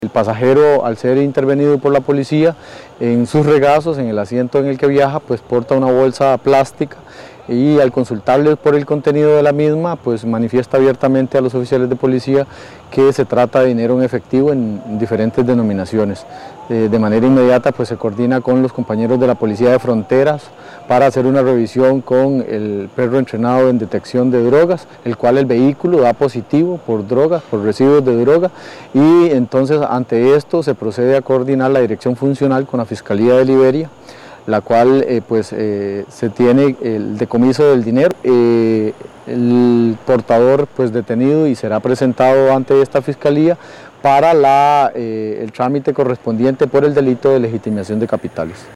El pasajero, al ser intervenido por la policía, en sus regazos, en el asiento en el que viaja, pues porta una bolsa plástica y al consultarle por el contenido de la misma, pues manifiesta abiertamente a los oficiales de policía que se trata de dinero en efectivo en diferentes denominaciones. De manera inmediata pues se coordina con los compañeros de la Policía de Fronteras para hacer una revisión con el perro entrenado en detección de drogas, el cual el vehículo da positivo por drogas, por residuos de droga, y entonces ante esto se procede a coordinar la dirección funcional con la Fiscalía de Liberia, la cual se tiene el decomiso del dinero, el portador pues detenido y será presentado ante esta Fiscalía para el trámite correspondiente por el delito de legitimación de capitales.